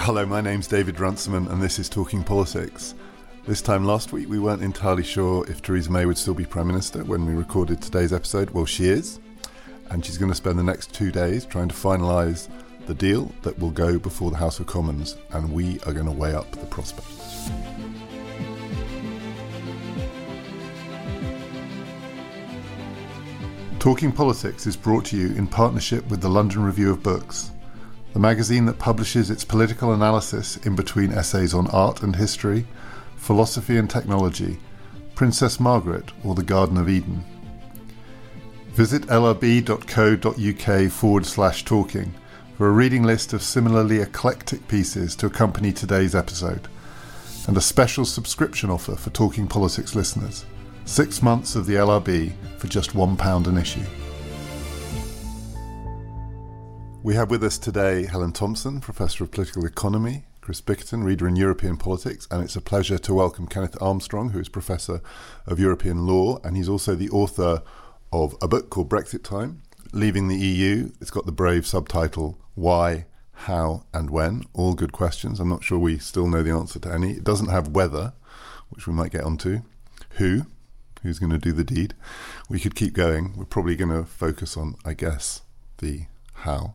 Hello, my name's David Runciman and this is Talking Politics. This time last week we weren't entirely sure if Theresa May would still be Prime Minister when we recorded today's episode. Well, she is, and she's going to spend the next 2 days trying to finalise the deal that will go before the House of Commons, and we are going to weigh up the prospects. Talking Politics is brought to you in partnership with the London Review of Books, the magazine that publishes its political analysis in between essays on art and history, philosophy and technology, Princess Margaret or the Garden of Eden. Visit lrb.co.uk/talking for a reading list of similarly eclectic pieces to accompany today's episode, and a special subscription offer for Talking Politics listeners. 6 months of the LRB for just £1 an issue. We have with us today Helen Thompson, Professor of Political Economy, Chris Bickerton, Reader in European Politics, and it's a pleasure to welcome Kenneth Armstrong, who is Professor of European Law, and he's also the author of a book called Brexit Time, Leaving the EU. It's got the brave subtitle, Why, How and When? All good questions. I'm not sure we still know the answer to any. It doesn't have whether, which we might get onto. Who's going to do the deed? We could keep going. We're probably going to focus on, I guess, the how.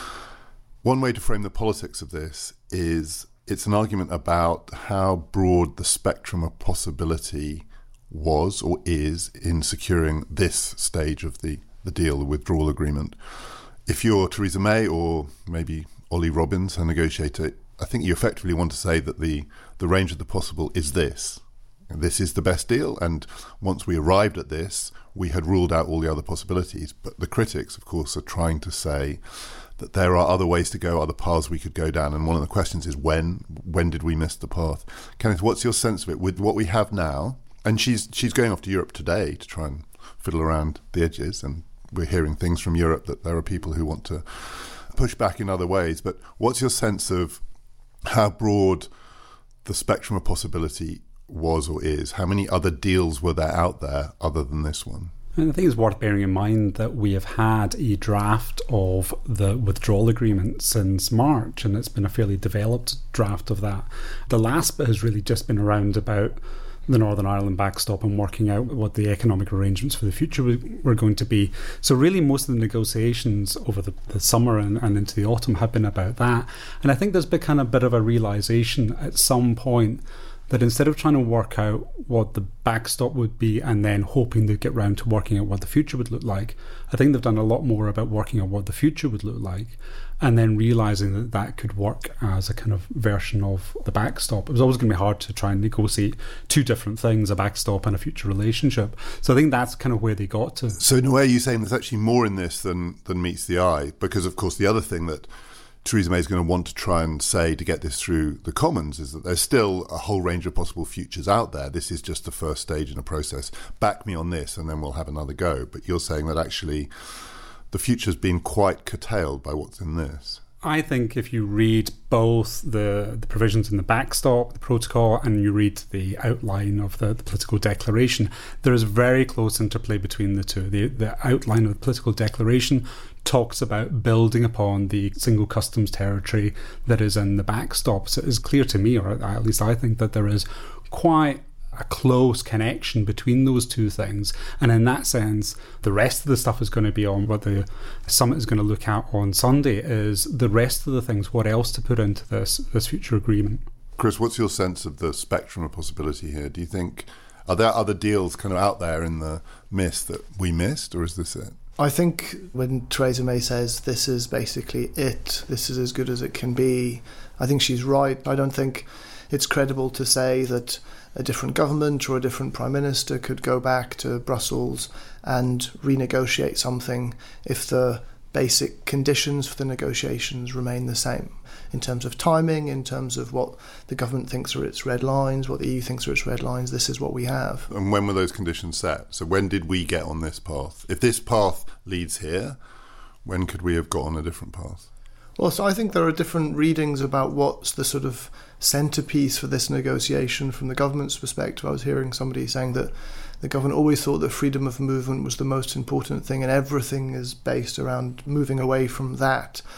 One way to frame the politics of this is it's an argument about how broad the spectrum of possibility was or is in securing this stage of the deal, the withdrawal agreement. If you're Theresa May or maybe Ollie Robbins, her negotiator, I think you effectively want to say that the range of the possible is this. This is the best deal, and once we arrived at this, we had ruled out all the other possibilities. But the critics, of course, are trying to say that there are other ways to go, other paths we could go down. And one of the questions is when did we miss the path? Kenneth, what's your sense of it with what we have now? And she's going off to Europe today to try and fiddle around the edges, and we're hearing things from Europe that there are people who want to push back in other ways. But what's your sense of how broad the spectrum of possibility was or is? How many other deals were there out there other than this one? And I think it's worth bearing in mind that we have had a draft of the withdrawal agreement since March, and it's been a fairly developed draft of that. The last bit has really just been around about the Northern Ireland backstop and working out what the economic arrangements for the future were going to be. So really most of the negotiations over the summer and into the autumn have been about that. And I think there's been a bit of a realisation at some point that instead of trying to work out what the backstop would be and then hoping to get round to working out what the future would look like, I think they've done a lot more about working out what the future would look like and then realising that that could work as a kind of version of the backstop. It was always going to be hard to try and negotiate two different things, a backstop and a future relationship. So I think that's kind of where they got to. So in a way, you're saying there's actually more in this than meets the eye, because of course the other thing that Theresa May is going to want to try and say to get this through the Commons is that there's still a whole range of possible futures out there. This is just the first stage in a process. Back me on this and then we'll have another go. But you're saying that actually the future's been quite curtailed by what's in this. I think if you read both the provisions in the backstop, the protocol, and you read the outline of the political declaration, there is very close interplay between the two. The outline of the political declaration talks about building upon the single customs territory that is in the backstop. So it is clear to me, or at least I think, that there is quite a close connection between those two things. And in that sense, the rest of the stuff is going to be on what the summit is going to look at on Sunday, is the rest of the things, what else to put into this future agreement. Chris, what's your sense of the spectrum of possibility here? Do you think, are there other deals kind of out there in the mist that we missed, or is this it? I think when Theresa May says this is basically it, this is as good as it can be, I think she's right. I don't think it's credible to say that a different government or a different prime minister could go back to Brussels and renegotiate something if the basic conditions for the negotiations remain the same. In terms of timing, in terms of what the government thinks are its red lines, what the EU thinks are its red lines, this is what we have. And when were those conditions set? So when did we get on this path? If this path leads here, when could we have got on a different path? Well, so I think there are different readings about what's the sort of centrepiece for this negotiation from the government's perspective. I was hearing somebody saying that the government always thought that freedom of movement was the most important thing and everything is based around moving away from that.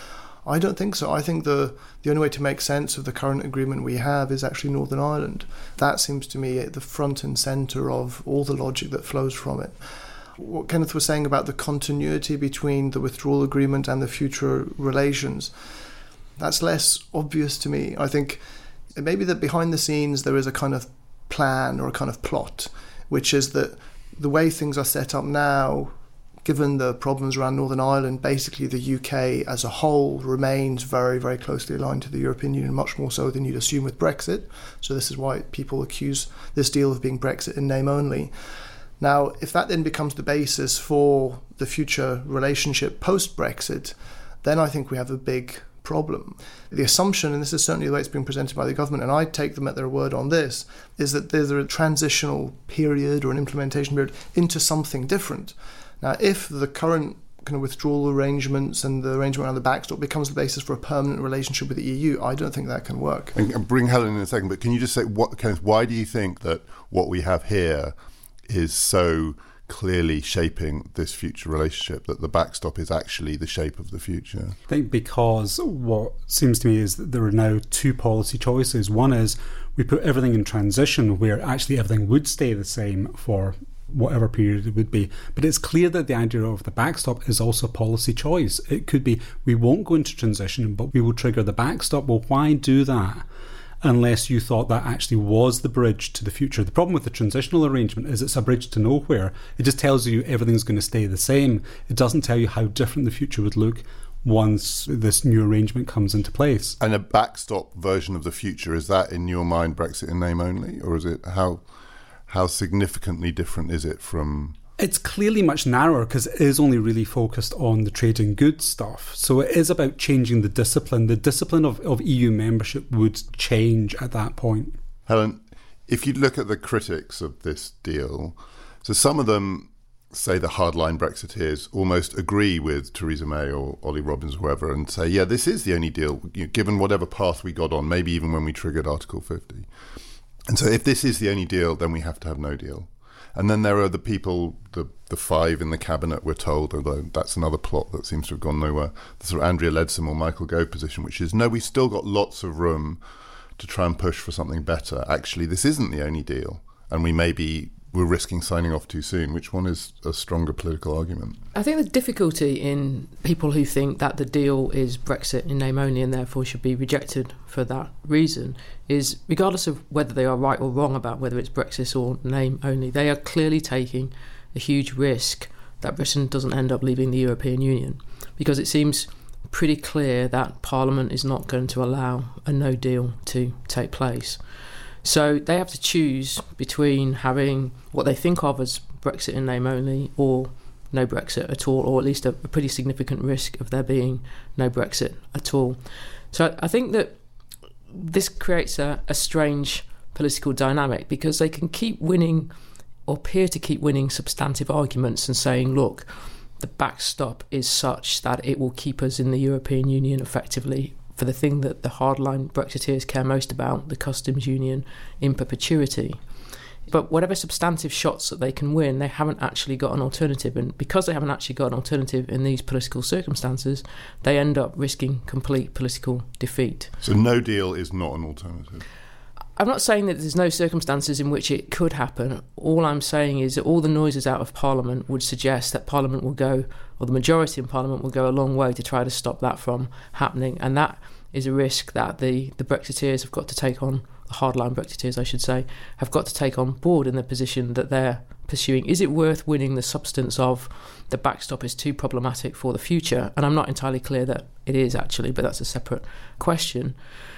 I don't think so. I think the only way to make sense of the current agreement we have is actually Northern Ireland. That seems to me at the front and centre of all the logic that flows from it. What Kenneth was saying about the continuity between the withdrawal agreement and the future relations, that's less obvious to me. I think it may be that behind the scenes there is a kind of plan or a kind of plot, which is that the way things are set up now, given the problems around Northern Ireland, basically the UK as a whole remains very, very closely aligned to the European Union, much more so than you'd assume with Brexit. So this is why people accuse this deal of being Brexit in name only. Now, if that then becomes the basis for the future relationship post-Brexit, then I think we have a big problem. The assumption, and this is certainly the way it's being presented by the government, and I take them at their word on this, is that there's a transitional period or an implementation period into something different. Now, if the current kind of withdrawal arrangements and the arrangement around the backstop becomes the basis for a permanent relationship with the EU, I don't think that can work. And bring Helen in a second, but can you just say, Kenneth, why do you think that what we have here is so clearly shaping this future relationship, that the backstop is actually the shape of the future? I think because what seems to me is that there are now two policy choices. One is we put everything in transition where actually everything would stay the same for whatever period it would be. But it's clear that the idea of the backstop is also a policy choice. It could be we won't go into transition, but we will trigger the backstop. Well, why do that unless you thought that actually was the bridge to the future? The problem with the transitional arrangement is it's a bridge to nowhere. It just tells you everything's going to stay the same. It doesn't tell you how different the future would look once this new arrangement comes into place. And a backstop version of the future, is that in your mind Brexit in name only? Or is it how significantly different is it from... It's clearly much narrower because it is only really focused on the trade in goods stuff. So it is about changing the discipline. The discipline of EU membership would change at that point. Helen, if you look at the critics of this deal, so some of them say the hardline Brexiteers almost agree with Theresa May or Ollie Robbins or whoever and say, yeah, this is the only deal, given whatever path we got on, maybe even when we triggered Article 50. And so if this is the only deal, then we have to have no deal. And then there are the people, the five in the cabinet, we're told, although that's another plot that seems to have gone nowhere, the sort of Andrea Leadsom or Michael Gove position, which is, no, we've still got lots of room to try and push for something better. Actually, this isn't the only deal, and we're risking signing off too soon. Which one is a stronger political argument? I think the difficulty in people who think that the deal is Brexit in name only and therefore should be rejected for that reason is, regardless of whether they are right or wrong about whether it's Brexit or name only, they are clearly taking a huge risk that Britain doesn't end up leaving the European Union, because it seems pretty clear that Parliament is not going to allow a no deal to take place. So they have to choose between having what they think of as Brexit in name only or no Brexit at all, or at least a pretty significant risk of there being no Brexit at all. So I think that this creates a strange political dynamic, because they can keep winning or appear to keep winning substantive arguments and saying, look, the backstop is such that it will keep us in the European Union effectively for the thing that the hardline Brexiteers care most about, the customs union, in perpetuity. But whatever substantive shots that they can win, they haven't actually got an alternative. And because they haven't actually got an alternative in these political circumstances, they end up risking complete political defeat. So no deal is not an alternative? I'm not saying that there's no circumstances in which it could happen. All I'm saying is that all the noises out of Parliament would suggest that Parliament will go, or the majority in Parliament will go a long way to try to stop that from happening. And that is a risk that the Brexiteers have got to take on, the hardline Brexiteers, I should say, have got to take on board in the position that they're pursuing. Is it worth winning the substance of the backstop is too problematic for the future? And I'm not entirely clear that it is, actually, but that's a separate question.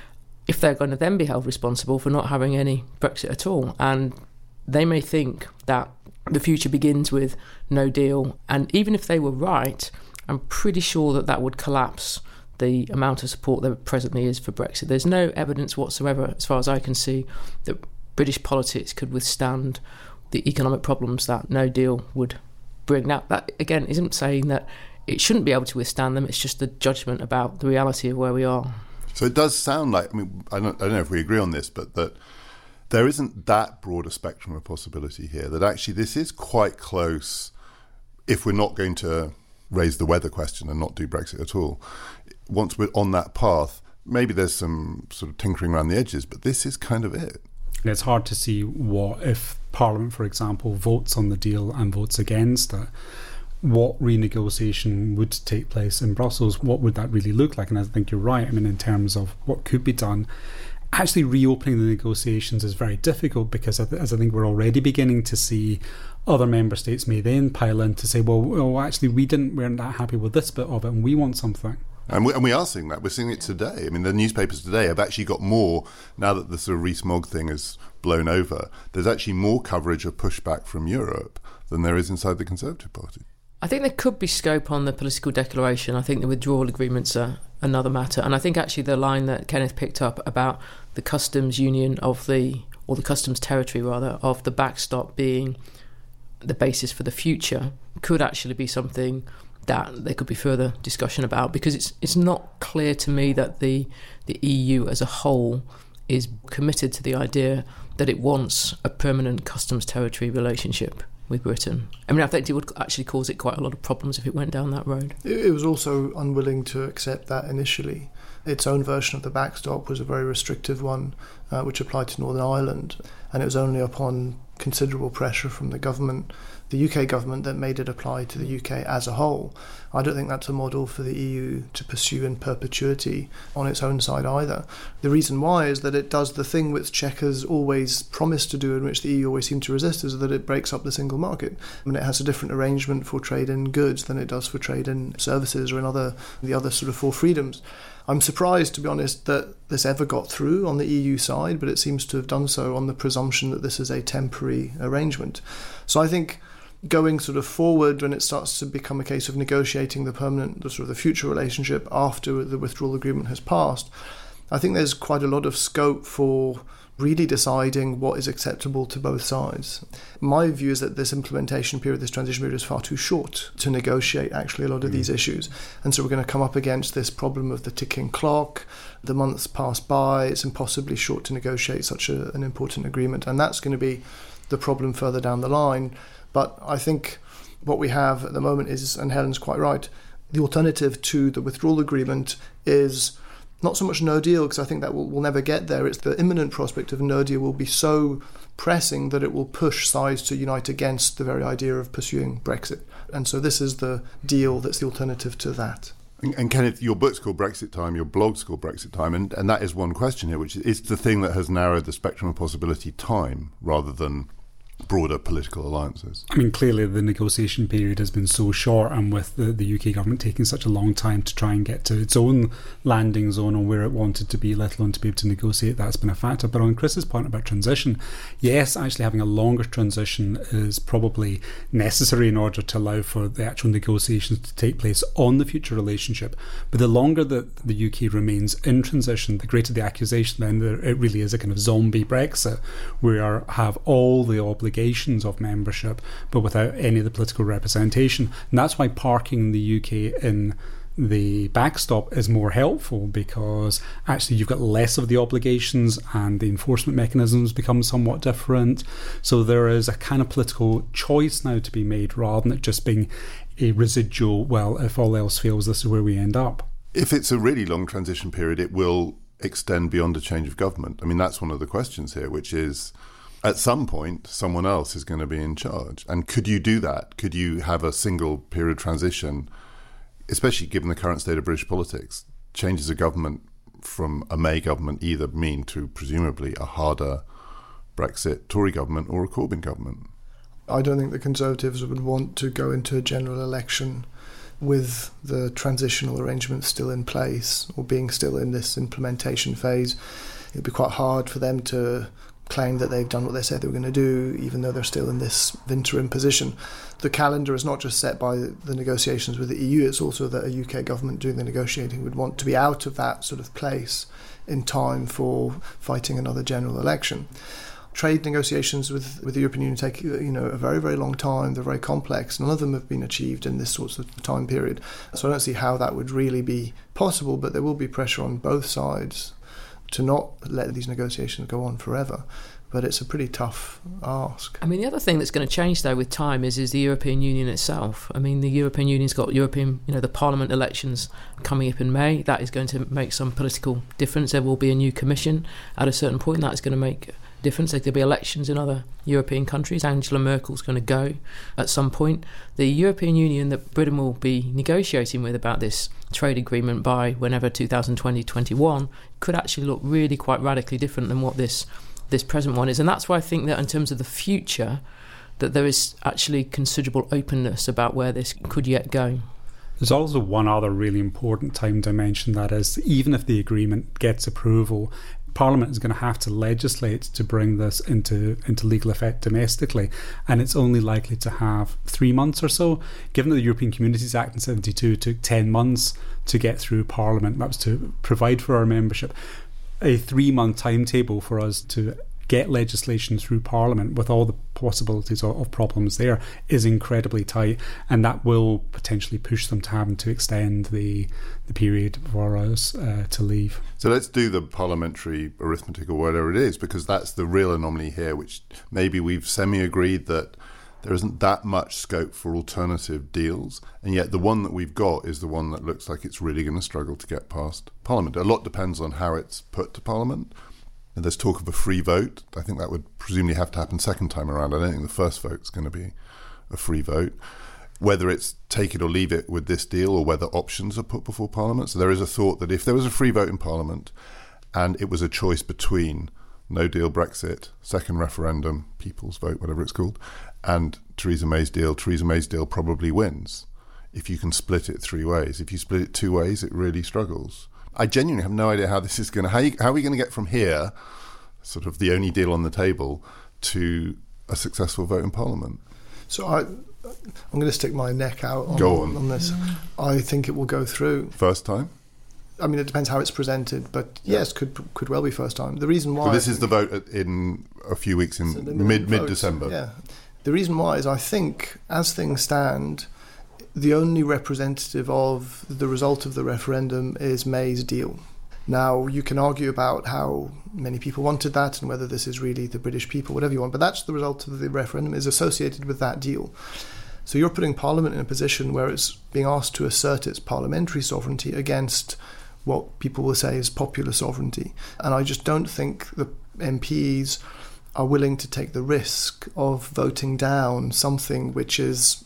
If they're going to then be held responsible for not having any Brexit at all. And they may think that the future begins with no deal. And even if they were right, I'm pretty sure that that would collapse the amount of support there presently is for Brexit. There's no evidence whatsoever, as far as I can see, that British politics could withstand the economic problems that no deal would bring. Now, that, again, isn't saying that it shouldn't be able to withstand them. It's just a judgment about the reality of where we are. So it does sound like, I don't know if we agree on this, but that there isn't that broad a spectrum of possibility here, that actually this is quite close, if we're not going to raise the weather question and not do Brexit at all, once we're on that path, maybe there's some sort of tinkering around the edges, but this is kind of it. And it's hard to see what, if Parliament, for example, votes on the deal and votes against it, what renegotiation would take place in Brussels. What would that really look like? And I think you're right. I mean, in terms of what could be done, actually reopening the negotiations is very difficult because, as I think we're already beginning to see, other member states may then pile in to say, well, actually, we weren't that happy with this bit of it and we want something. And we are seeing that. We're seeing it today. I mean, the newspapers today have actually got more, now that the sort of Rees-Mogg thing is blown over, there's actually more coverage of pushback from Europe than there is inside the Conservative Party. I think there could be scope on the political declaration. I think the withdrawal agreements are another matter. And I think actually the line that Kenneth picked up about the customs union or the customs territory, rather, of the backstop being the basis for the future could actually be something that there could be further discussion about, because it's not clear to me that the EU as a whole is committed to the idea that it wants a permanent customs territory relationship with Britain. I mean, I think it would actually cause it quite a lot of problems if it went down that road. It was also unwilling to accept that initially. Its own version of the backstop was a very restrictive one, which applied to Northern Ireland, and it was only upon considerable pressure from the government, the UK government, that made it apply to the UK as a whole. I don't think that's a model for the EU to pursue in perpetuity on its own side either. The reason why is that it does the thing which Czech has always promised to do and which the EU always seemed to resist, is that it breaks up the single market. I mean, it has a different arrangement for trade in goods than it does for trade in services or in the other sort of four freedoms. I'm surprised, to be honest, that this ever got through on the EU side, but it seems to have done so on the presumption that this is a temporary arrangement. So I think going sort of forward, when it starts to become a case of negotiating the future relationship after the withdrawal agreement has passed, I think there's quite a lot of scope for really deciding what is acceptable to both sides. My view is that this implementation period, this transition period, is far too short to negotiate actually a lot of these issues. And so we're going to come up against this problem of the ticking clock. The months pass by, it's impossibly short to negotiate such an important agreement. And that's going to be the problem further down the line. But I think what we have at the moment is, and Helen's quite right, the alternative to the withdrawal agreement is not so much no deal, because I think that we'll never get there. It's the imminent prospect of no deal will be so pressing that it will push sides to unite against the very idea of pursuing Brexit. And so this is the deal that's the alternative to that. And Kenneth, your book's called Brexit Time, your blog's called Brexit Time, and that is one question here, which is the thing that has narrowed the spectrum of possibility, time, rather than broader political alliances. I mean, clearly the negotiation period has been so short, and with the UK government taking such a long time to try and get to its own landing zone on where it wanted to be, let alone to be able to negotiate, that's been a factor. But on Chris's point about transition, yes, actually having a longer transition is probably necessary in order to allow for the actual negotiations to take place on the future relationship. But the longer that the UK remains in transition, the greater the accusation then that it really is a kind of zombie Brexit, where have all the obligations of membership but without any of the political representation. And that's why parking the UK in the backstop is more helpful, because actually you've got less of the obligations and the enforcement mechanisms become somewhat different. So there is a kind of political choice now to be made, rather than it just being a residual, well, if all else fails, this is where we end up. If it's a really long transition period, it will extend beyond a change of government. I mean, that's one of the questions here, which is, at some point, someone else is going to be in charge. And could you do that? Could you have a single period transition, especially given the current state of British politics? Changes of government from a May government either mean to presumably a harder Brexit Tory government or a Corbyn government. I don't think the Conservatives would want to go into a general election with the transitional arrangements still in place or being still in this implementation phase. It'd be quite hard for them to claim that they've done what they said they were going to do, even though they're still in this interim position. The calendar is not just set by the negotiations with the EU, it's also that a UK government doing the negotiating would want to be out of that sort of place in time for fighting another general election. Trade negotiations with the European Union take a very, very long time. They're very complex. None of them have been achieved in this sort of time period. So I don't see how that would really be possible, but there will be pressure on both sides to not let these negotiations go on forever. but it's a pretty tough ask. I mean, the other thing that's going to change, though, with time is the European Union itself. I mean, the European Union's got the Parliament elections coming up in May. That is going to make some political difference. There will be a new commission at a certain point. That is going to make a difference. There'll be elections in other European countries. Angela Merkel's going to go at some point. The European Union that Britain will be negotiating with about this trade agreement by whenever 2020-21 could actually look really quite radically different than what this present one is. And that's why I think that in terms of the future, that there is actually considerable openness about where this could yet go. There's also one other really important time dimension, that is, even if the agreement gets approval, Parliament is going to have to legislate to bring this into legal effect domestically, and it's only likely to have 3 months or so. Given that the European Communities Act in 1972 took 10 months to get through Parliament, that was to provide for our membership, a 3-month timetable for us to get legislation through Parliament with all the possibilities of problems there is incredibly tight, and that will potentially push them to having to extend the period for us to leave. So let's do the parliamentary arithmetic or whatever it is, because that's the real anomaly here, which maybe we've semi-agreed that there isn't that much scope for alternative deals, and yet the one that we've got is the one that looks like it's really going to struggle to get past Parliament. A lot depends on how it's put to Parliament. And there's talk of a free vote. I think that would presumably have to happen second time around. I don't think the first vote's going to be a free vote. Whether it's take it or leave it with this deal, or whether options are put before Parliament. So there is a thought that if there was a free vote in Parliament and it was a choice between no deal Brexit, second referendum, people's vote, whatever it's called, and Theresa May's deal probably wins if you can split it 3 ways. If you split it 2 ways, it really struggles. I genuinely have no idea how this is going to... How are we going to get from here, sort of the only deal on the table, to a successful vote in Parliament? So I'm going to stick my neck out on this. I think it will go through. First time? I mean, it depends how it's presented, but yes, could well be first time. The reason why... So this is the vote in a few weeks in mid-December. Yeah. The reason why is I think, as things stand, the only representative of the result of the referendum is May's deal. Now, you can argue about how many people wanted that and whether this is really the British people, whatever you want, but that's the result of the referendum, is associated with that deal. So you're putting Parliament in a position where it's being asked to assert its parliamentary sovereignty against what people will say is popular sovereignty. And I just don't think the MPs are willing to take the risk of voting down something which is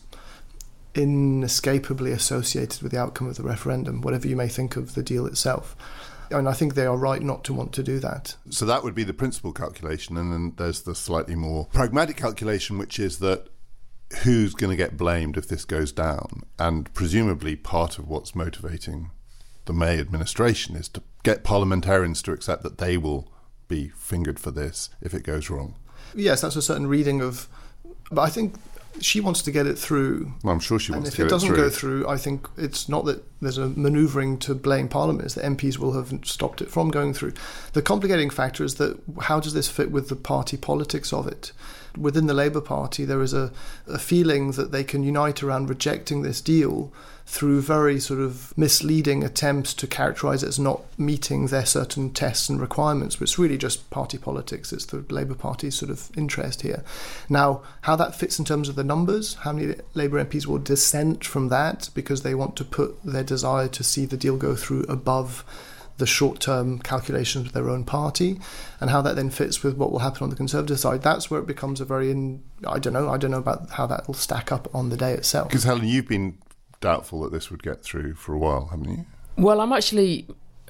inescapably associated with the outcome of the referendum, whatever you may think of the deal itself. And I think they are right not to want to do that. So that would be the principal calculation, and then there's the slightly more pragmatic calculation, which is that who's going to get blamed if this goes down? And presumably part of what's motivating the May administration is to get parliamentarians to accept that they will be fingered for this if it goes wrong. Yes, that's a certain reading of... But I think she wants to get it through. Well, I'm sure she wants to get it through. And if it doesn't go through, I think it's not that there's a manoeuvring to blame Parliament. It's that MPs will have stopped it from going through. The complicating factor is that how does this fit with the party politics of it? Within the Labour Party, there is a feeling that they can unite around rejecting this deal through very sort of misleading attempts to characterise it as not meeting their certain tests and requirements, but it's really just party politics. It's the Labour Party's sort of interest here. Now, how that fits in terms of the numbers, how many Labour MPs will dissent from that because they want to put their desire to see the deal go through above the short-term calculations of their own party, and how that then fits with what will happen on the Conservative side. That's where it becomes a very... I don't know about how that will stack up on the day itself. Because, Helen, you've been doubtful that this would get through for a while, haven't you? Well, I'm actually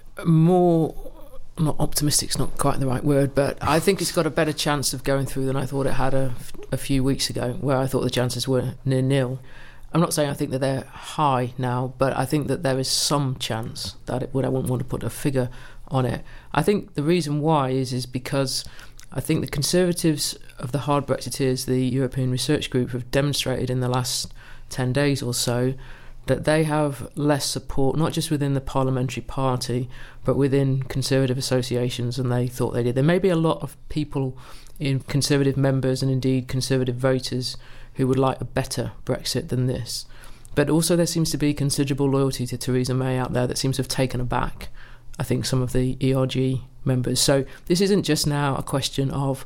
more... not optimistic's not quite the right word, but I think it's got a better chance of going through than I thought it had a few weeks ago, where I thought the chances were near nil. I'm not saying I think that they're high now, but I think that there is some chance that it would. I wouldn't want to put a figure on it. I think the reason why is because I think the Conservatives of the hard Brexiteers, the European Research Group, have demonstrated in the last 10 days or so that they have less support, not just within the parliamentary party, but within Conservative associations than they thought they did. There may be a lot of people in Conservative members and indeed Conservative voters who would like a better Brexit than this. But also there seems to be considerable loyalty to Theresa May out there that seems to have taken aback, I think, some of the ERG members. So this isn't just now a question of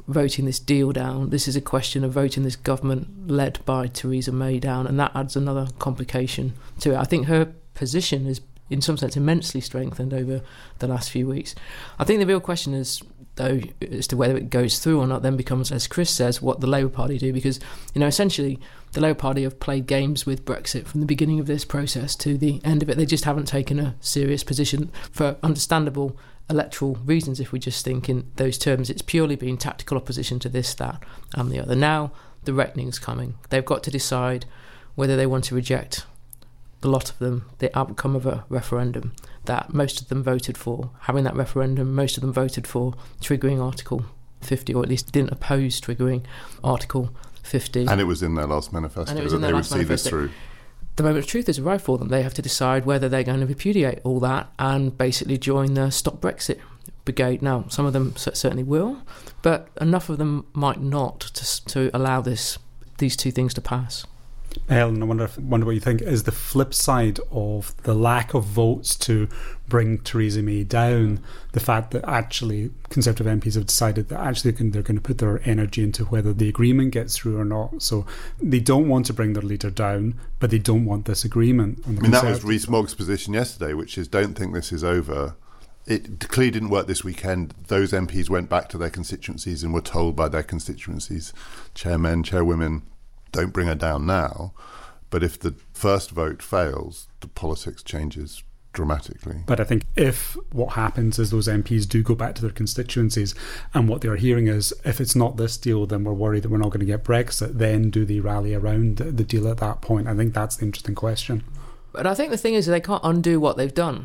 voting this deal down. This is a question of voting this government led by Theresa May down, and that adds another complication to it. I think her position is, in some sense, immensely strengthened over the last few weeks. I think the real question is, though, as to whether it goes through or not, then becomes, as Chris says, what the Labour Party do, because, essentially the Labour Party have played games with Brexit from the beginning of this process to the end of it. They just haven't taken a serious position for understandable electoral reasons. If we just think in those terms, it's purely been tactical opposition to this, that and the other. Now the reckoning's coming. They've got to decide whether they want to reject, a lot of them, the outcome of a referendum that most of them voted for. Having that referendum, most of them voted for triggering Article 50, or at least didn't oppose triggering Article 50. And it was in their last manifesto that they would see this through. The moment of truth has arrived for them. They have to decide whether they're going to repudiate all that and basically join the Stop Brexit brigade. Now, some of them certainly will, but enough of them might not to allow these two things to pass. Helen, I wonder what you think is the flip side of the lack of votes to bring Theresa May down, the fact that actually Conservative MPs have decided that actually they're going to put their energy into whether the agreement gets through or not. So they don't want to bring their leader down, but they don't want this agreement. That was Rees-Mogg's position yesterday, which is don't think this is over. It clearly didn't work this weekend. Those MPs went back to their constituencies and were told by their constituencies, chairmen, chairwomen, don't bring her down now. But if the first vote fails, the politics changes dramatically. But I think if what happens is those MPs do go back to their constituencies and what they're hearing is, if it's not this deal, then we're worried that we're not going to get Brexit, then do they rally around the deal at that point? I think that's the interesting question. But I think the thing is they can't undo what they've done.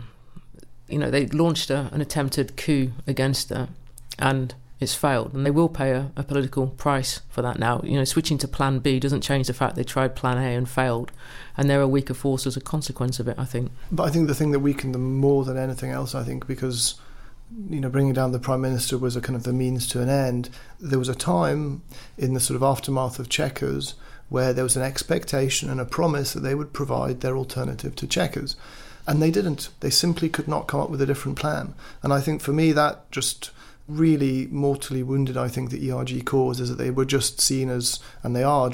They launched an attempted coup against her, and it's failed, and they will pay a political price for that now. Switching to Plan B doesn't change the fact they tried Plan A and failed, and they're a weaker force as a consequence of it, I think. But I think the thing that weakened them more than anything else, I think, because bringing down the Prime Minister was a kind of the means to an end. There was a time in the sort of aftermath of Chequers where there was an expectation and a promise that they would provide their alternative to Chequers. And they didn't. They simply could not come up with a different plan. And I think for me that just really mortally wounded, I think, the ERG cause, is that they were just seen as, and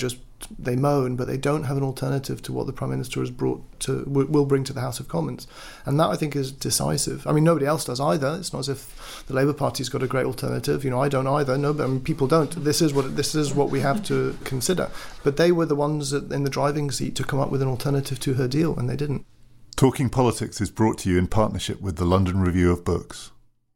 they moan, but they don't have an alternative to what the Prime Minister has will bring to the House of Commons. And that, I think, is decisive. I mean, nobody else does either. It's not as if the Labour Party's got a great alternative. I don't either. No, but people don't. This is what we have to consider. But they were the ones in the driving seat to come up with an alternative to her deal, and they didn't. Talking Politics is brought to you in partnership with the London Review of Books.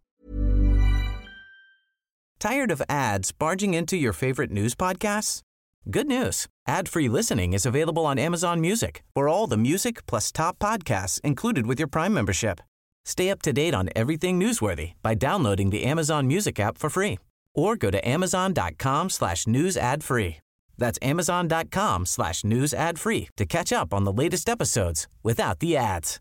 Tired of ads barging into your favorite news podcasts? Good news. Ad-free listening is available on Amazon Music for all the music plus top podcasts included with your Prime membership. Stay up to date on everything newsworthy by downloading the Amazon Music app for free or go to amazon.com/news ad free. That's amazon.com/news ad free to catch up on the latest episodes without the ads.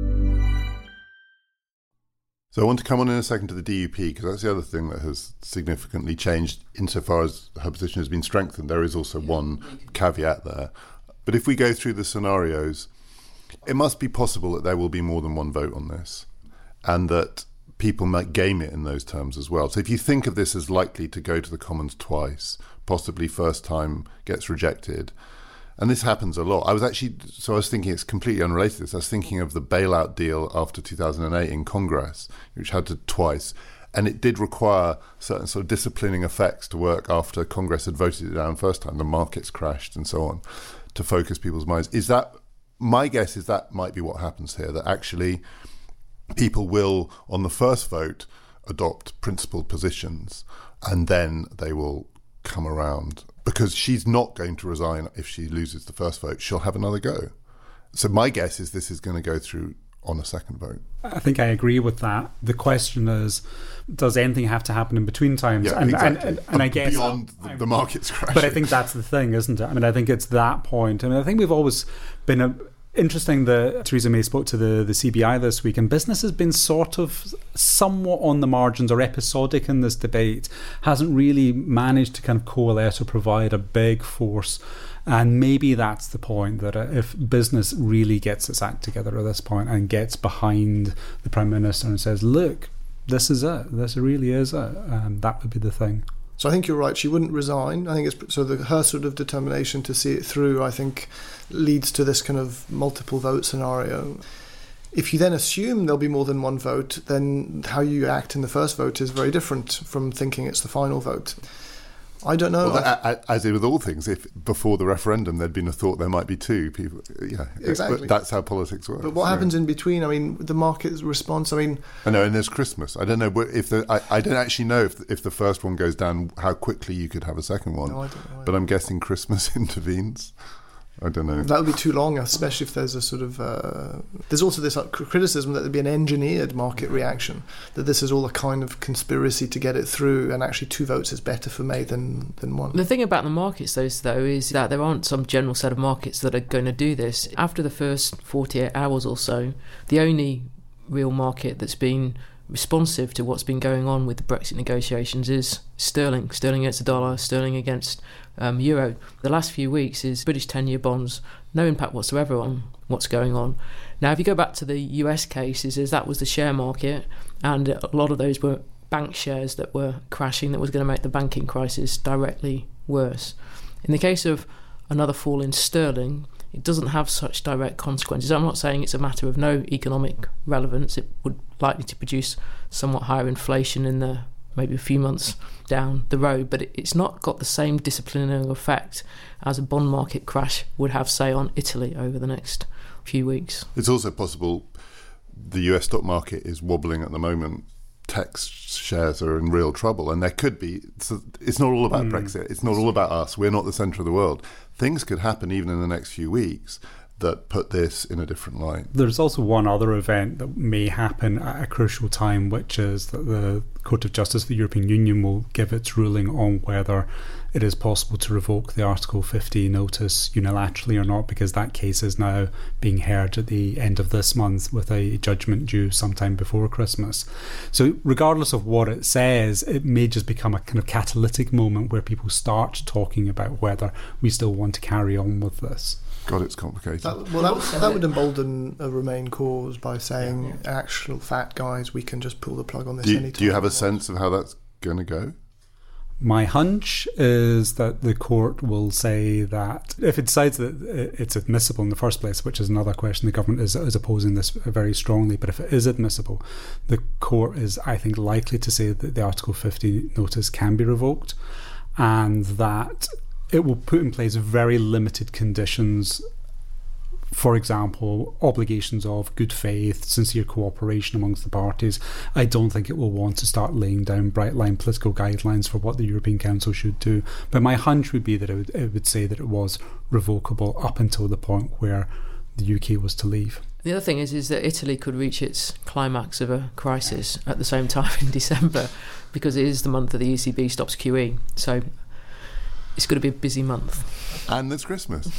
So I want to come on in a second to the DUP, because that's the other thing that has significantly changed insofar as her position has been strengthened. There is also one caveat there. But if we go through the scenarios, it must be possible that there will be more than one vote on this, and that people might game it in those terms as well. So if you think of this as likely to go to the Commons twice, possibly first time gets rejected, and this happens a lot. I was thinking, it's completely unrelated to this. I was thinking of the bailout deal after 2008 in Congress, which had to twice. And it did require certain sort of disciplining effects to work after Congress had voted it down first time. The markets crashed and so on, to focus people's minds. My guess is that might be what happens here, that actually people will, on the first vote, adopt principled positions, and then they will come around. Because she's not going to resign if she loses the first vote. She'll have another go. So my guess is this is going to go through on a second vote. I think I agree with that. The question is, does anything have to happen in between times? Yeah, exactly. And I guess beyond the markets crashing. But I think that's the thing, isn't it? I mean, I think it's that point. I mean, I think we've always been interesting that Theresa May spoke to the CBI this week, and business has been sort of somewhat on the margins or episodic in this debate, hasn't really managed to kind of coalesce or provide a big force. And maybe that's the point, that if business really gets its act together at this point and gets behind the Prime Minister and says, look, this is it, this really is it, that would be the thing. So I think you're right. She wouldn't resign. I think it's so her sort of determination to see it through, I think, leads to this kind of multiple vote scenario. If you then assume there'll be more than one vote, then how you act in the first vote is very different from thinking it's the final vote. I don't know. Well, as with all things, if before the referendum there'd been a thought there might be two people, exactly. But that's how politics works. But what happens in between? I mean, the market's response. I mean, I know, and there's Christmas. I don't know if I don't actually know if the first one goes down, how quickly you could have a second one. No, I don't know. But I'm guessing Christmas intervenes. I don't know. That would be too long, especially if there's a sort of... there's also this criticism that there'd be an engineered market reaction, that this is all a kind of conspiracy to get it through, and actually 2 votes is better for May than one. The thing about the markets, though, is that there aren't some general set of markets that are going to do this. After the first 48 hours or so, the only real market that's been responsive to what's been going on with the Brexit negotiations is sterling. Sterling against the dollar, sterling against euro. The last few weeks is British 10-year bonds, no impact whatsoever on what's going on. Now, if you go back to the US cases, that was the share market, and a lot of those were bank shares that were crashing, that was going to make the banking crisis directly worse. In the case of another fall in sterling, it doesn't have such direct consequences. I'm not saying it's a matter of no economic relevance. It would likely to produce somewhat higher inflation in the maybe a few months down the road, but it's not got the same disciplining effect as a bond market crash would have, say, on Italy over the next few weeks. It's also possible the US stock market is wobbling at the moment. Tech shares are in real trouble, and there could be... It's not all about Brexit. It's not all about us. We're not the centre of the world. Things could happen even in the next few weeks that put this in a different light. There's also one other event that may happen at a crucial time, which is that the Court of Justice of the European Union will give its ruling on whether it is possible to revoke the Article 50 notice unilaterally or not, because that case is now being heard at the end of this month with a judgment due sometime before Christmas. So regardless of what it says, it may just become a kind of catalytic moment where people start talking about whether we still want to carry on with this. God, it's complicated. That would embolden a Remain cause by saying, actual fact, guys, we can just pull the plug on this anytime. Do you have a sense of how that's going to go? My hunch is that the court will say that if it decides that it's admissible in the first place, which is another question, the government is opposing this very strongly, but if it is admissible, the court is, I think, likely to say that the Article 50 notice can be revoked, and that it will put in place very limited conditions. For example, obligations of good faith, sincere cooperation amongst the parties. I don't think it will want to start laying down bright line political guidelines for what the European Council should do. But my hunch would be that it would say that it was revocable up until the point where the UK was to leave. The other thing is that Italy could reach its climax of a crisis at the same time in December, because it is the month that the ECB stops QE. So it's going to be a busy month. And it's Christmas.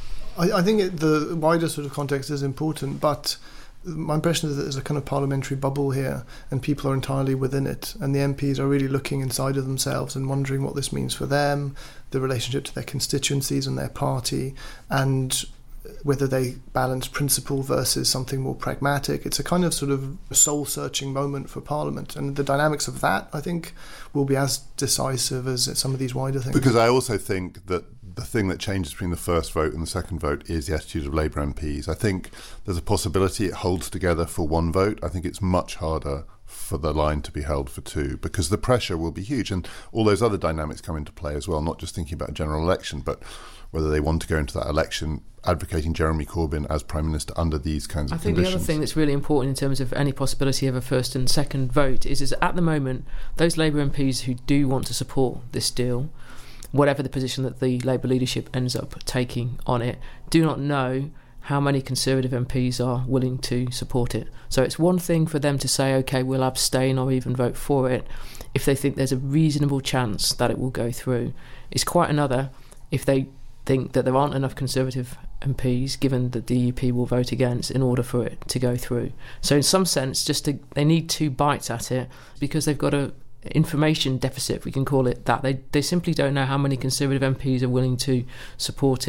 I think the wider sort of context is important, but my impression is that there's a kind of parliamentary bubble here, and people are entirely within it, and the MPs are really looking inside of themselves and wondering what this means for them, the relationship to their constituencies and their party, and whether they balance principle versus something more pragmatic. It's a kind of sort of soul-searching moment for Parliament, and the dynamics of that, I think, will be as decisive as some of these wider things. Because I also think that the thing that changes between the first vote and the second vote is the attitude of Labour MPs. I think there's a possibility it holds together for one vote. I think it's much harder for the line to be held for two, because the pressure will be huge, and all those other dynamics come into play as well, not just thinking about a general election, but whether they want to go into that election advocating Jeremy Corbyn as Prime Minister under these kinds of conditions. I think the other thing that's really important in terms of any possibility of a first and second vote is at the moment, those Labour MPs who do want to support this deal, whatever the position that the Labour leadership ends up taking on it, do not know how many Conservative MPs are willing to support it. So it's one thing for them to say, OK, we'll abstain or even vote for it if they think there's a reasonable chance that it will go through. It's quite another if they think that there aren't enough Conservative MPs, given that the DUP will vote against, in order for it to go through. So in some sense, they need 2 bites at it, because they've got a information deficit, if we can call it that. They simply don't know how many Conservative MPs are willing to support it.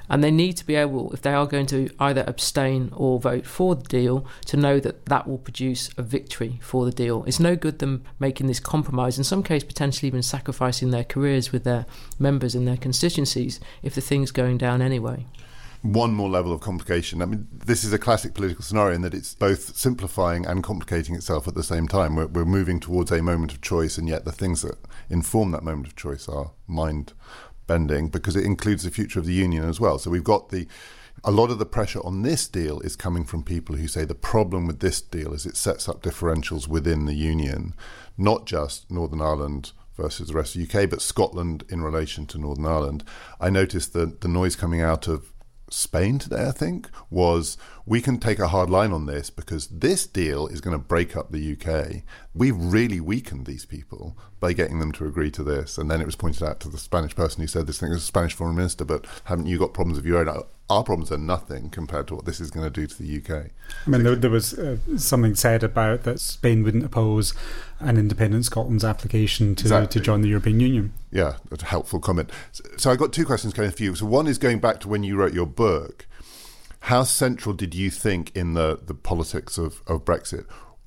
And they need to be able, if they are going to either abstain or vote for the deal, to know that that will produce a victory for the deal. It's no good them making this compromise, in some case potentially even sacrificing their careers with their members and their constituencies if the thing's going down anyway. One more level of complication. I mean, this is a classic political scenario in that it's both simplifying and complicating itself at the same time. We're moving towards a moment of choice, and yet the things that inform that moment of choice are mind-bending because it includes the future of the union as well. So we've got a lot of the pressure on this deal is coming from people who say the problem with this deal is it sets up differentials within the union, not just Northern Ireland versus the rest of the UK, but Scotland in relation to Northern Ireland. I noticed that the noise coming out of Spain today, I think, was we can take a hard line on this because this deal is going to break up the UK. We've really weakened these people by getting them to agree to this. And then it was pointed out to the Spanish person who said this thing as a Spanish foreign minister, but haven't you got problems of your own? Our problems are nothing compared to what this is going to do to the UK. I mean, there was something said about that Spain wouldn't oppose an independent Scotland's application to join the European Union. Yeah, that's a helpful comment. So I got two questions going for you. So one is going back to when you wrote your book. How central did you think in the politics of Brexit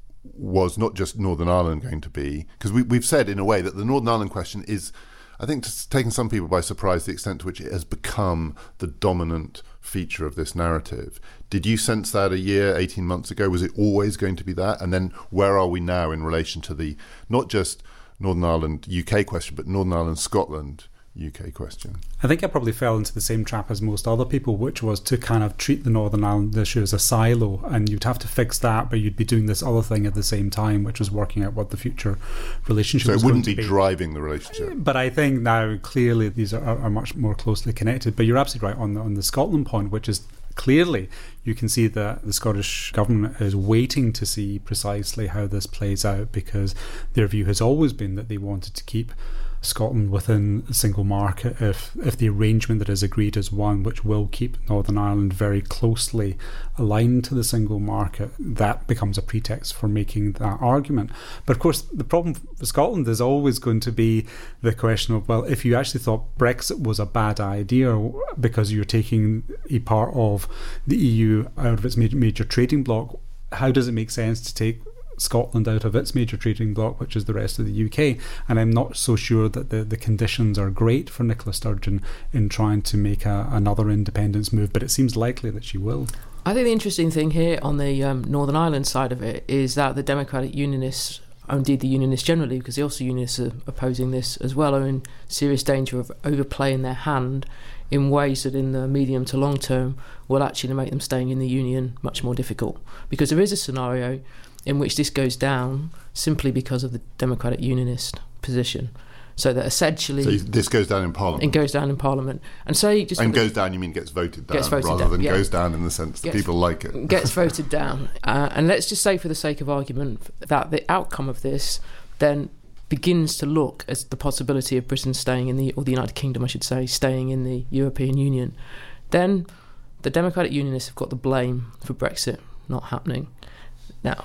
was not just Northern Ireland going to be? Because we've said in a way that the Northern Ireland question is, I think, taken some people by surprise the extent to which it has become the dominant feature of this narrative. Did you sense that a year, 18 months ago? Was it always going to be that? And then where are we now in relation to the, not just Northern Ireland UK question, but Northern Ireland Scotland UK question? I think I probably fell into the same trap as most other people, which was to kind of treat the Northern Ireland issue as a silo, and you'd have to fix that, but you'd be doing this other thing at the same time, which was working out what the future relationship was going to be. So it wouldn't be driving the relationship. But I think now clearly these are much more closely connected. But you're absolutely right on the Scotland point, which is clearly you can see that the Scottish government is waiting to see precisely how this plays out, because their view has always been that they wanted to keep Scotland within a single market if the arrangement that is agreed is one which will keep Northern Ireland very closely aligned to the single market. That becomes a pretext for making that argument. But of course the problem for Scotland is always going to be the question of, well, if you actually thought Brexit was a bad idea because you're taking a part of the EU out of its major trading bloc, how does it make sense to take Scotland out of its major trading bloc, which is the rest of the UK? And I'm not so sure that the conditions are great for Nicola Sturgeon in trying to make another independence move, but it seems likely that she will. I think the interesting thing here on the Northern Ireland side of it is that the Democratic Unionists, or indeed the Unionists generally, because the Ulster Unionists are opposing this as well, are in serious danger of overplaying their hand in ways that in the medium to long term will actually make them staying in the Union much more difficult. Because there is a scenario in which this goes down simply because of the Democratic Unionist position. So that essentially... So this goes down in Parliament? It goes down in Parliament. And say... And goes down, you mean gets voted down, rather than goes down in the sense that people like it. Gets voted down. And let's just say, for the sake of argument, that the outcome of this then begins to look as the possibility of Britain staying in or the United Kingdom, I should say, staying in the European Union. Then the Democratic Unionists have got the blame for Brexit not happening. Now,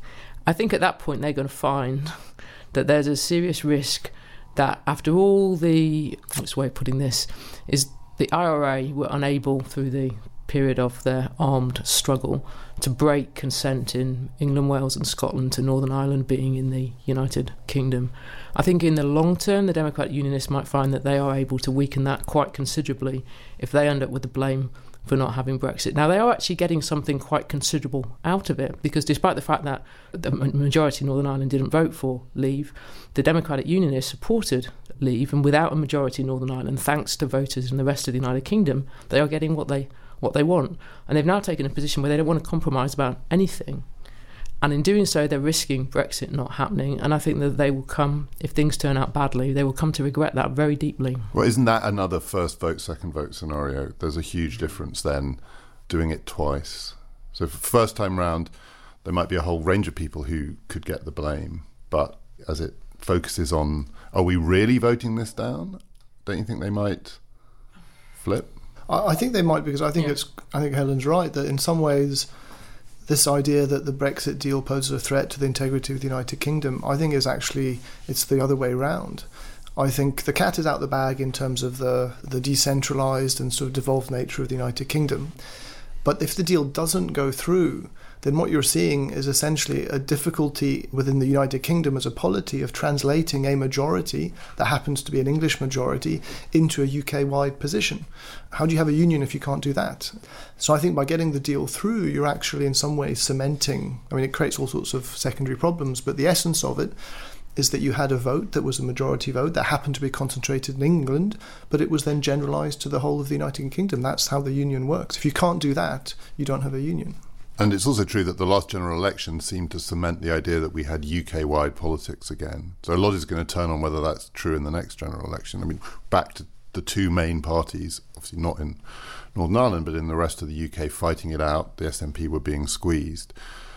I think at that point they're going to find that there's a serious risk that after all the, what's the way of putting this, is the IRA were unable through the period of their armed struggle to break consent in England, Wales and Scotland to Northern Ireland being in the United Kingdom. I think in the long term the Democratic Unionists might find that they are able to weaken that quite considerably if they end up with the blame for not having Brexit. Now, they are actually getting something quite considerable out of it, because despite the fact that the majority of Northern Ireland didn't vote for leave, the Democratic Unionists supported leave, and without a majority in Northern Ireland, thanks to voters in the rest of the United Kingdom, they are getting what they want. And they've now taken a position where they don't want to compromise about anything. And in doing so, they're risking Brexit not happening. And I think that they will come, if things turn out badly, they will come to regret that very deeply. Well, isn't that another first vote, second vote scenario? There's a huge difference then doing it twice. So for first time round, there might be a whole range of people who could get the blame. But as it focuses on, are we really voting this down? Don't you think they might flip? I think they might, because I think Helen's right, that in some ways this idea that the Brexit deal poses a threat to the integrity of the United Kingdom, I think is actually, it's the other way round. I think the cat is out the bag in terms of the decentralised and sort of devolved nature of the United Kingdom. But if the deal doesn't go through, then what you're seeing is essentially a difficulty within the United Kingdom as a polity of translating a majority that happens to be an English majority into a UK-wide position. How do you have a union if you can't do that? So I think by getting the deal through, you're actually in some ways cementing, I mean, it creates all sorts of secondary problems, but the essence of it is that you had a vote that was a majority vote that happened to be concentrated in England, but it was then generalised to the whole of the United Kingdom. That's how the union works. If you can't do that, you don't have a union. And it's also true that the last general election seemed to cement the idea that we had UK-wide politics again. So a lot is going to turn on whether that's true in the next general election. I mean, back to the two main parties, obviously not in Northern Ireland, but in the rest of the UK, fighting it out. The SNP were being squeezed.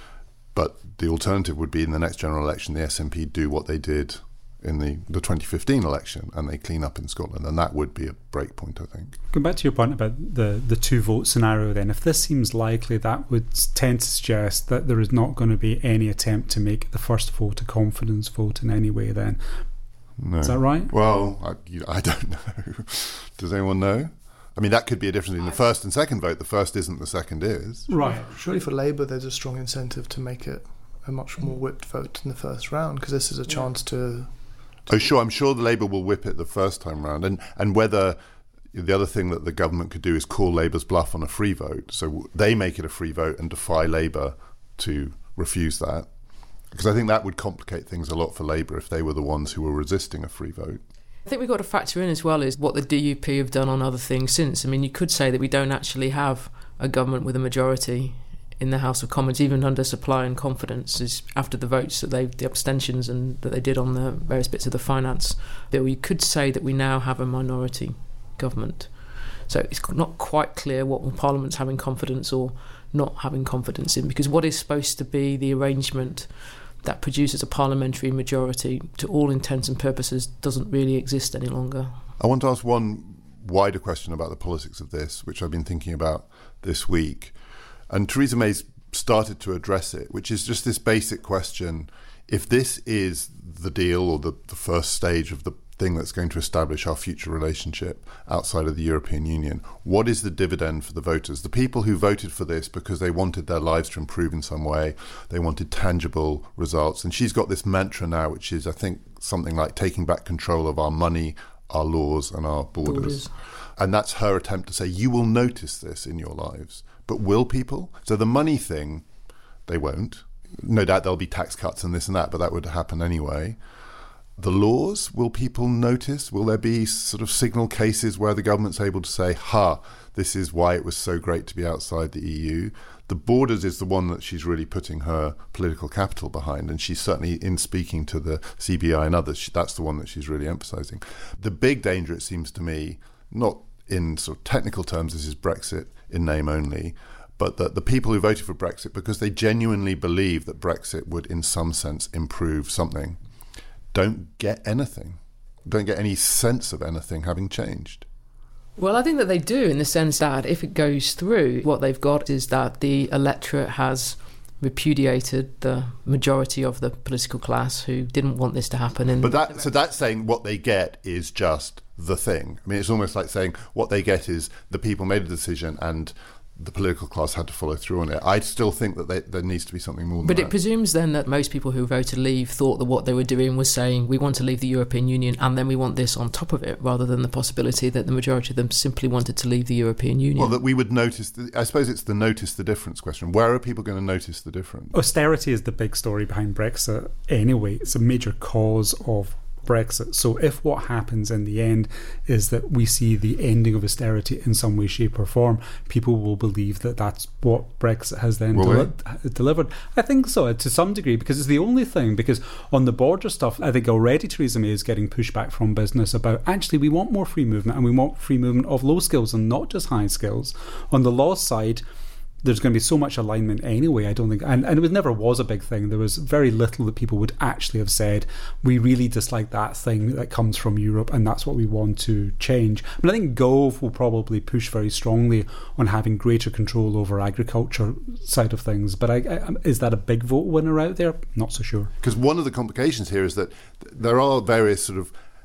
But the alternative would be in the next general election, the SNP do what they did in the 2015 election and they clean up in Scotland. And that would be a break point, I think. Going back to your point about the two-vote scenario then, if this seems likely, that would tend to suggest that there is not going to be any attempt to make the first vote a confidence vote in any way then. No. Is that right? Well, I don't know. Does anyone know? I mean, that could be a difference in the first and second vote. The first isn't, the second is. Right. Surely for Labour there's a strong incentive to make it a much more whipped vote in the first round, because this is a chance to... Oh, sure. I'm sure the Labour will whip it the first time round. And whether... The other thing that the government could do is call Labour's bluff on a free vote. So they make it a free vote and defy Labour to refuse that. Because I think that would complicate things a lot for Labour if they were the ones who were resisting a free vote. I think we've got to factor in as well is what the DUP have done on other things since. I mean, you could say that we don't actually have a government with a majority in the House of Commons, even under supply and confidence, is after the votes that the abstentions and that they did on the various bits of the finance bill. You could say that we now have a minority government. So it's not quite clear what Parliament's having confidence or not having confidence in, because what is supposed to be the arrangement that produces a parliamentary majority, to all intents and purposes, doesn't really exist any longer. I want to ask one wider question about the politics of this, which I've been thinking about this week. And Theresa May's started to address it, which is just this basic question. If this is the deal or the first stage of the thing that's going to establish our future relationship outside of the European Union, what is the dividend for the voters? The people who voted for this because they wanted their lives to improve in some way, they wanted tangible results. And she's got this mantra now, which is, I think, something like taking back control of our money, our laws and our borders. And that's her attempt to say, you will notice this in your lives. But will people? So the money thing, they won't. No doubt there'll be tax cuts and this and that, but that would happen anyway. The laws, will people notice? Will there be sort of signal cases where the government's able to say, this is why it was so great to be outside the EU? The borders is the one that she's really putting her political capital behind, and she's certainly, in speaking to the CBI and others, that's the one that she's really emphasising. The big danger, it seems to me, not in sort of technical terms, this is Brexit in name only, but that the people who voted for Brexit, because they genuinely believe that Brexit would in some sense improve something, don't get anything, don't get any sense of anything having changed. Well, I think that they do, in the sense that if it goes through, what they've got is that the electorate has repudiated the majority of the political class who didn't want this to happen. So that's saying what they get is just the thing. I mean, it's almost like saying what they get is the people made a decision and the political class had to follow through on it. I still think that there needs to be something more than that. But it presumes then that most people who voted leave thought that what they were doing was saying, we want to leave the European Union and then we want this on top of it, rather than the possibility that the majority of them simply wanted to leave the European Union. Well, that we would notice, I suppose it's the notice the difference question. Where are people going to notice the difference? Austerity is the big story behind Brexit anyway. It's a major cause of Brexit. So if what happens in the end is that we see the ending of austerity in some way, shape or form, people will believe that that's what Brexit has then delivered. I think so, to some degree, because it's the only thing. Because on the border stuff, I think already Theresa May is getting pushback from business about, actually, we want more free movement, and we want free movement of low skills and not just high skills. On the law side, there's going to be so much alignment anyway, I don't think, and it never was a big thing. There was very little that people would actually have said, we really dislike that thing that comes from Europe and that's what we want to change. I mean, I think Gove will probably push very strongly on having greater control over agriculture side of things, but is that a big vote winner out there? Not so sure. Because one of the complications here is that there are various sort of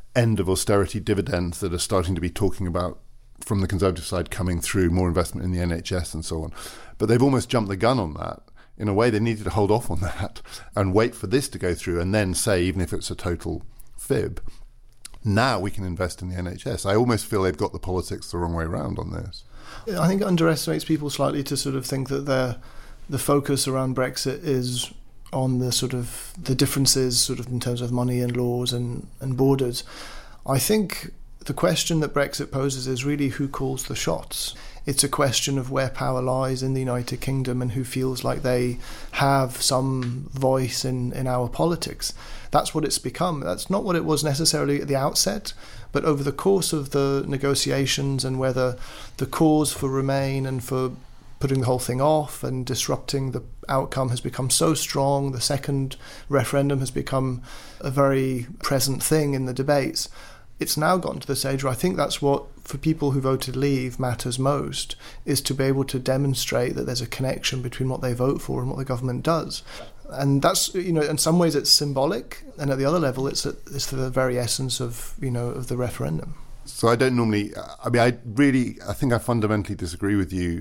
end of austerity dividends that are starting to be talking about from the Conservative side coming through, more investment in the NHS and so on. But they've almost jumped the gun on that. In a way, they needed to hold off on that and wait for this to go through and then say, even if it's a total fib, now we can invest in the NHS. I almost feel they've got the politics the wrong way around on this. I think it underestimates people slightly to sort of think that the focus around Brexit is on the sort of the differences sort of in terms of money and laws and borders. I think the question that Brexit poses is really who calls the shots. It's a question of where power lies in the United Kingdom and who feels like they have some voice in our politics. That's what it's become. That's not what it was necessarily at the outset, but over the course of the negotiations and whether the cause for Remain and for putting the whole thing off and disrupting the outcome has become so strong, the second referendum has become a very present thing in the debates. It's now gotten to the stage where I think that's what, for people who voted Leave, matters most, is to be able to demonstrate that there's a connection between what they vote for and what the government does. And that's, in some ways it's symbolic, and at the other level it's the very essence of, of the referendum. So I don't normally, I think I fundamentally disagree with you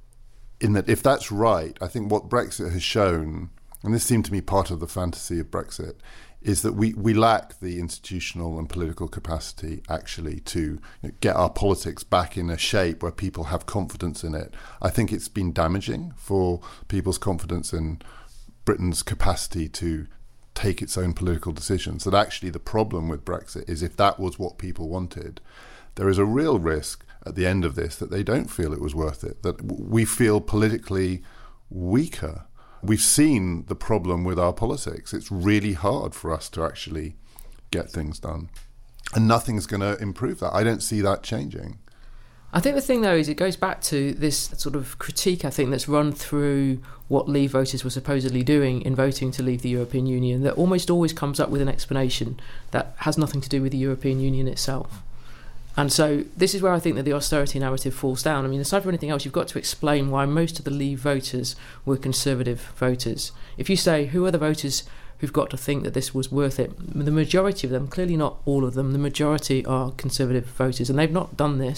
in that if that's right, I think what Brexit has shown, and this seemed to me part of the fantasy of Brexit, is that we lack the institutional and political capacity actually to get our politics back in a shape where people have confidence in it. I think it's been damaging for people's confidence in Britain's capacity to take its own political decisions. That actually the problem with Brexit is if that was what people wanted, there is a real risk at the end of this that they don't feel it was worth it, that we feel politically weaker. We've seen the problem with our politics. It's really hard for us to actually get things done. And nothing's going to improve that. I don't see that changing. I think the thing, though, is it goes back to this sort of critique, I think, that's run through what Leave voters were supposedly doing in voting to leave the European Union, that almost always comes up with an explanation that has nothing to do with the European Union itself. And so this is where I think that the austerity narrative falls down. I mean, aside from anything else, you've got to explain why most of the Leave voters were Conservative voters. If you say, who are the voters who've got to think that this was worth it? The majority of them, clearly not all of them, the majority are Conservative voters. And they've not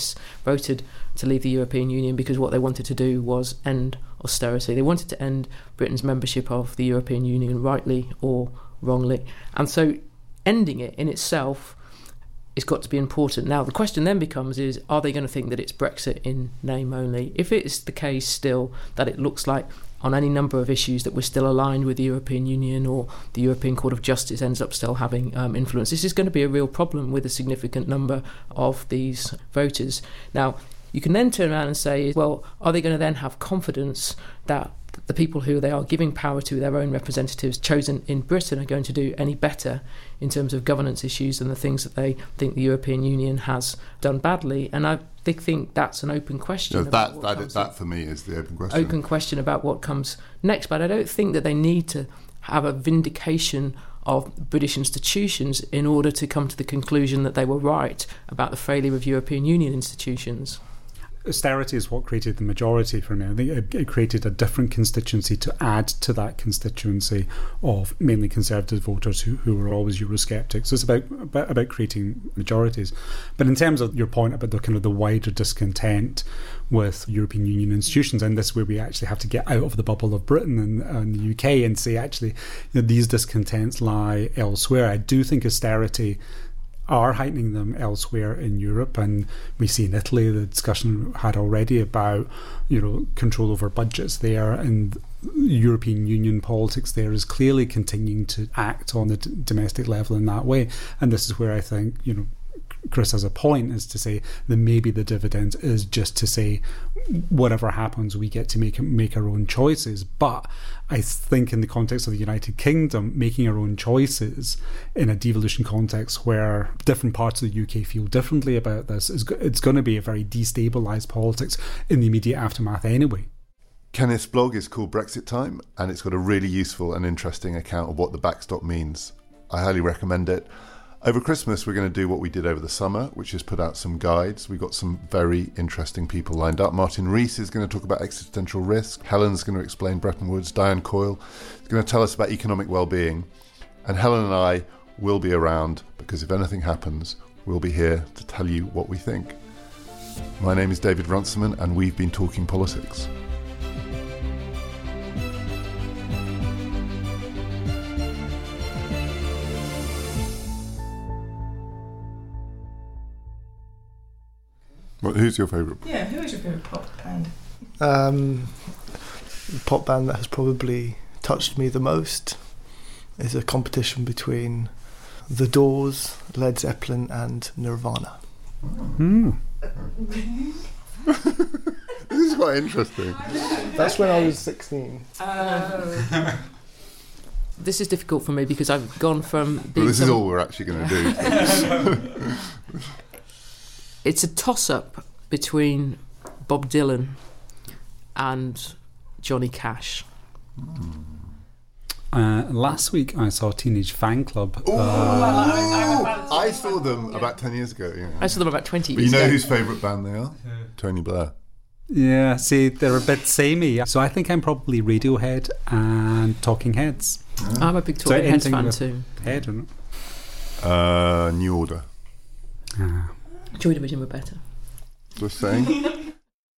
voted to leave the European Union because what they wanted to do was end austerity. They wanted to end Britain's membership of the European Union, rightly or wrongly. And so ending it in itself, it's got to be important. Now, the question then becomes is, are they going to think that it's Brexit in name only? If it's the case still that it looks like on any number of issues that we're still aligned with the European Union or the European Court of Justice ends up still having influence, this is going to be a real problem with a significant number of these voters. Now, you can then turn around and say, well, are they going to then have confidence that the people who they are giving power to, their own representatives chosen in Britain, are going to do any better in terms of governance issues than the things that they think the European Union has done badly? And I think that's an open question. That for me is the open question. Open question about what comes next. But I don't think that they need to have a vindication of British institutions in order to come to the conclusion that they were right about the failure of European Union institutions. Austerity is what created the majority for me. I think it created a different constituency to add to that constituency of mainly Conservative voters who were always Eurosceptics. So it's about creating majorities. But in terms of your point about the kind of the wider discontent with European Union institutions, and this is where we actually have to get out of the bubble of Britain and the UK and say actually these discontents lie elsewhere. I do think austerity are heightening them elsewhere in Europe, and we see in Italy the discussion had already about control over budgets there, and European Union politics there is clearly continuing to act on the domestic level in that way. And this is where I think Chris has a point, is to say that maybe the dividend is just to say whatever happens we get to make our own choices. But I think in the context of the United Kingdom, making our own choices in a devolution context where different parts of the UK feel differently about this, it's going to be a very destabilised politics in the immediate aftermath anyway. Kenneth's blog is called Brexit Time, and it's got a really useful and interesting account of what the backstop means. I highly recommend it. Over Christmas, we're going to do what we did over the summer, which is put out some guides. We've got some very interesting people lined up. Martin Rees is going to talk about existential risk. Helen's going to explain Bretton Woods. Diane Coyle is going to tell us about economic well-being. And Helen and I we'll be around, because if anything happens, we'll be here to tell you what we think. My name is David Runciman, and we've been talking politics. Well, who's your favourite? Yeah, who is your favourite pop band? The pop band that has probably touched me the most is a competition between The Doors, Led Zeppelin and Nirvana. This is quite interesting. That's when I was 16. This is difficult for me because I've gone from Well, being this is all we're actually going to do. It's a toss-up between Bob Dylan and Johnny Cash. Last week I saw Teenage Fan Club. I saw them about 10 years ago. Yeah. I saw them about 20 But years you know ago. whose favourite band they are? Tony Blair. Yeah, see, they're a bit samey. So I think I'm probably Radiohead and Talking Heads. I'm a big So Talking Heads anything fan with too. Head, isn't it? New Order. Joy Division were better. Just saying.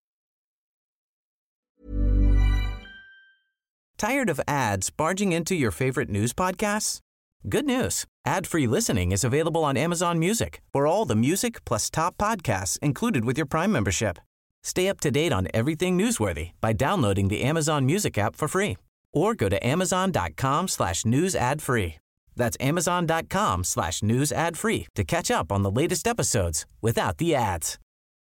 Tired of ads barging into your favorite news podcasts? Good news. Ad-free listening is available on Amazon Music for all the music plus top podcasts included with your Prime membership. Stay up to date on everything newsworthy by downloading the Amazon Music app for free or go to amazon.com/news ad free. That's amazon.com/news ad free to catch up on the latest episodes without the ads.